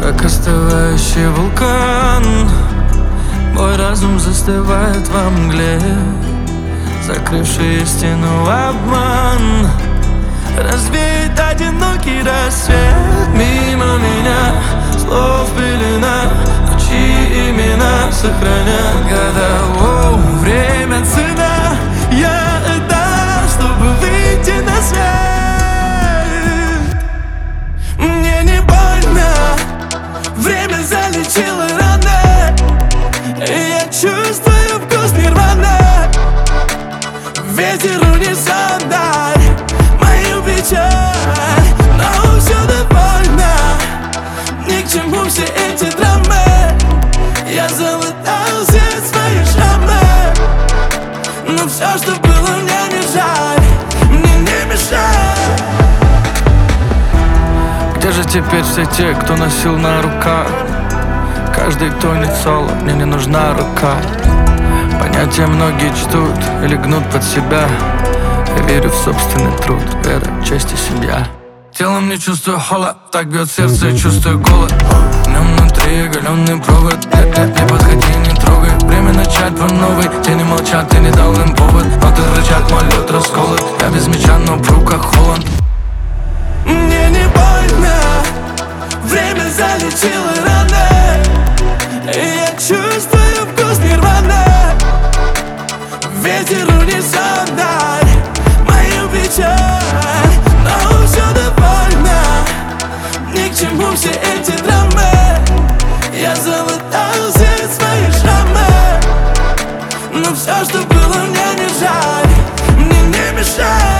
как остывающий вулкан. Мой разум застывает во мгле, закрывший истину обман. Развеет одинокий рассвет мимо меня, слов пелена, но чьи имена сохранят года. Время цена, я отдам, чтобы выйти на свет. Мне не больно, время залечило раны, и я чувствую вкус нирваны. Ветер унесет даль мою печаль, но все довольно, ни к чему все эти драмы. Я залатал все свои шрамы, но все, что было, мне не жаль, мне не мешай. Где же теперь все те, кто носил на руках? Каждый тонет соло, мне не нужна рука. Понятия многие чтут или гнут под себя. Я верю в собственный труд, вера, честь и семья. Телом не чувствую холод, так бьет сердце и чувствую голод. В нем внутри оголенный провод, не подходи, не трогай. Время начать по новой, тени молчат, ты не дал им повод. Ноты рычат, мой лед расколот, я без меча, но в руках Холланд. Мне не больно, время залечило раны, и я чувствую вкус нирваны. Ветер унесет даль мою печаль, но все довольно, ни к чему все эти драмы. Я залатал все свои шрамы, но все, что было, мне не жаль, мне не мешай.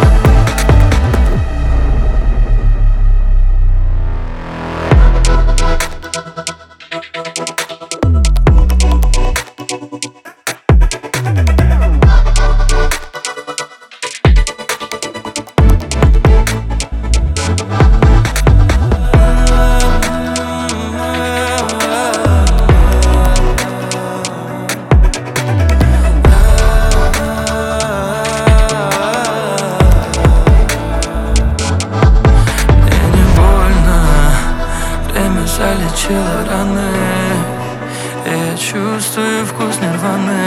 Залечила раны, и я чувствую вкус нирваны.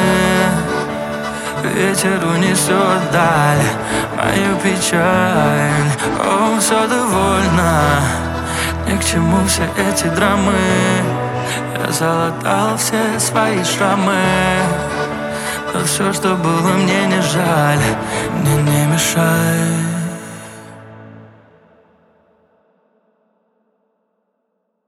Ветер унесет даль мою печаль. О, все довольно, ни к чему все эти драмы. Я залатал все свои шрамы, но все, что было, мне не жаль, мне не мешай.